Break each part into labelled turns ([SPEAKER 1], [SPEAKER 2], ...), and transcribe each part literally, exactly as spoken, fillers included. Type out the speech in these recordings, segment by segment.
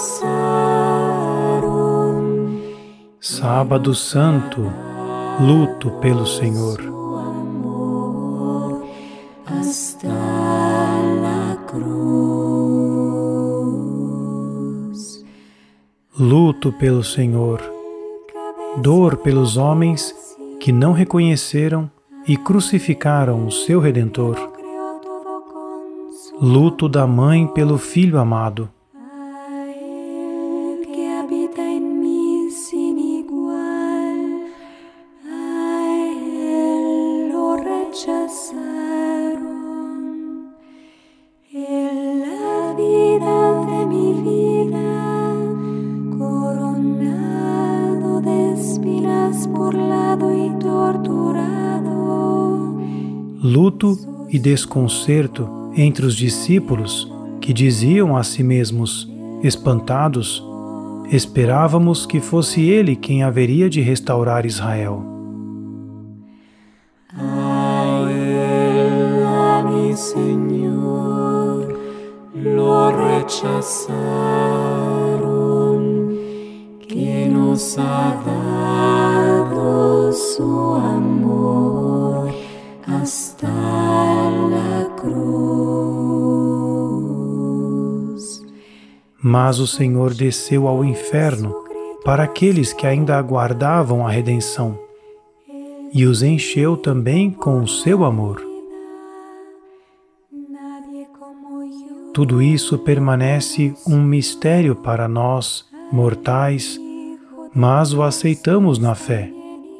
[SPEAKER 1] Sábado Santo, luto pelo Senhor. Luto pelo Senhor, dor pelos homens que não reconheceram e crucificaram o seu Redentor. Luto da mãe pelo filho amado. Luto e desconcerto entre os discípulos que diziam a si mesmos, espantados, esperávamos que fosse ele quem haveria de restaurar Israel.
[SPEAKER 2] A él, a mi Señor, lo rechazaron, que nos ha dado su amor hasta la cruz.
[SPEAKER 1] Mas o Senhor desceu ao inferno para aqueles que ainda aguardavam a redenção, e os encheu também com o seu amor. Tudo isso permanece um mistério para nós, mortais, mas o aceitamos na fé.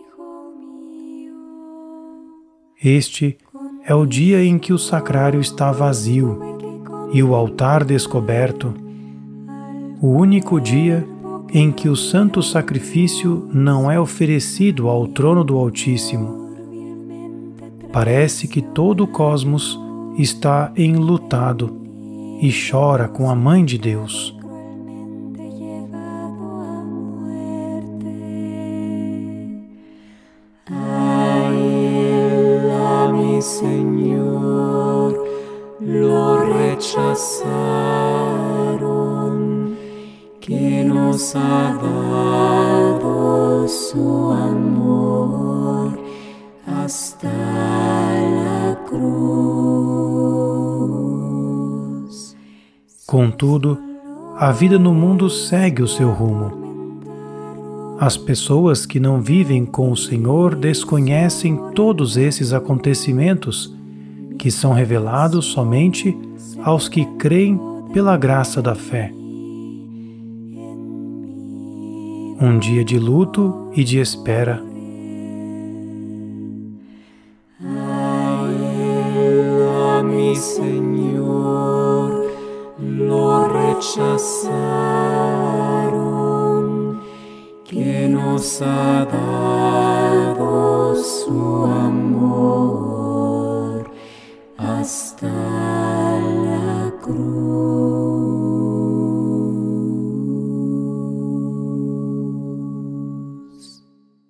[SPEAKER 1] Este é o dia em que o sacrário está vazio e o altar descoberto, o único dia em que o santo sacrifício não é oferecido ao trono do Altíssimo. Parece que todo o cosmos está enlutado e chora com a Mãe de Deus.
[SPEAKER 2] Señor, lo rechazaron, que nos ha dado su amor hasta la cruz.
[SPEAKER 1] Contudo, a vida no mundo segue o seu rumo. As pessoas que não vivem com o Senhor desconhecem todos esses acontecimentos que são revelados somente aos que creem pela graça da fé. Um dia de luto e de espera.
[SPEAKER 2] A él, a mi Señor, lo rechazaron, que nos ha dado su amor hasta la cruz.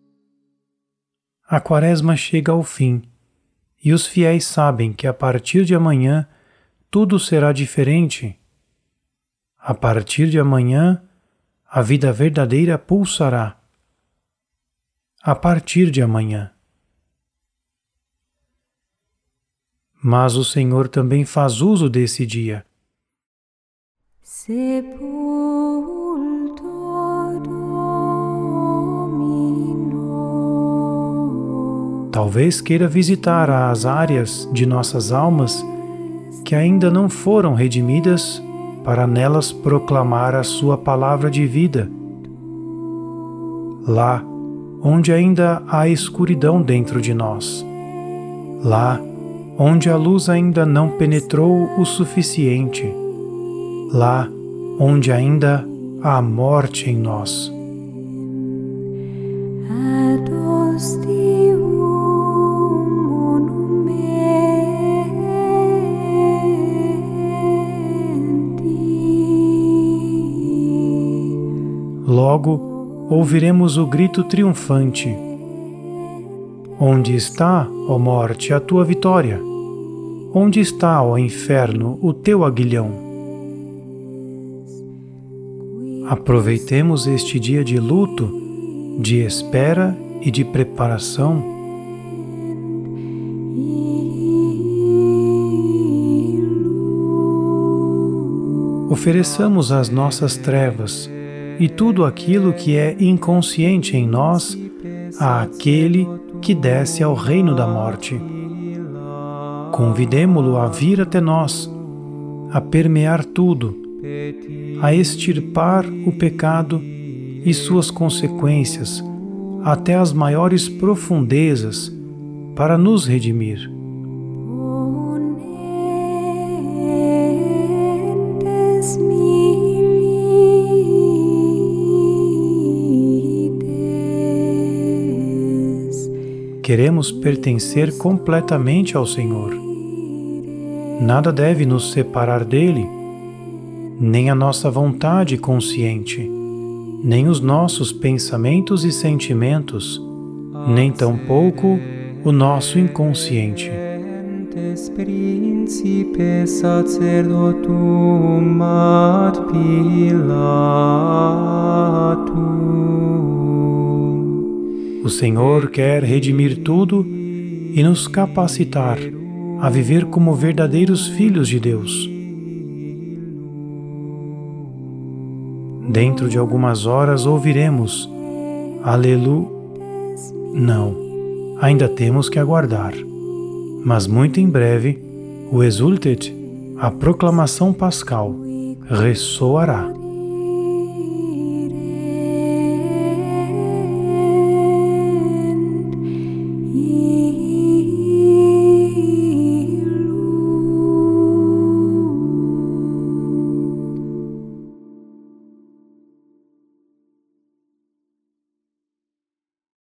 [SPEAKER 1] A Quaresma chega ao fim, e os fiéis sabem que a partir de amanhã tudo será diferente. A partir de amanhã, a vida verdadeira pulsará. A partir de amanhã. Mas o Senhor também faz uso desse dia. Talvez queira visitar as áreas de nossas almas que ainda não foram redimidas para nelas proclamar a sua palavra de vida. Lá onde ainda há escuridão dentro de nós. Lá onde a luz ainda não penetrou o suficiente. Lá onde ainda há morte em nós. Logo ouviremos o grito triunfante: onde está, ó morte, a tua vitória? Onde está, ó inferno, o teu aguilhão? Aproveitemos este dia de luto, de espera e de preparação ofereçamos as nossas trevas e tudo aquilo que é inconsciente em nós àquele que desce ao reino da morte. Convidemo-lo a vir até nós, a permear tudo, a extirpar o pecado e suas consequências até as maiores profundezas para nos redimir. Queremos pertencer completamente ao Senhor. Nada deve nos separar dele, nem a nossa vontade consciente, nem os nossos pensamentos e sentimentos, nem tampouco o nosso inconsciente.
[SPEAKER 2] Principe sacerdotum ad Pilatum.
[SPEAKER 1] O Senhor quer redimir tudo e nos capacitar a viver como verdadeiros filhos de Deus. Dentro de algumas horas ouviremos Aleluia. Não, ainda temos que aguardar. Mas muito em breve, o Exultet, a proclamação pascal, ressoará.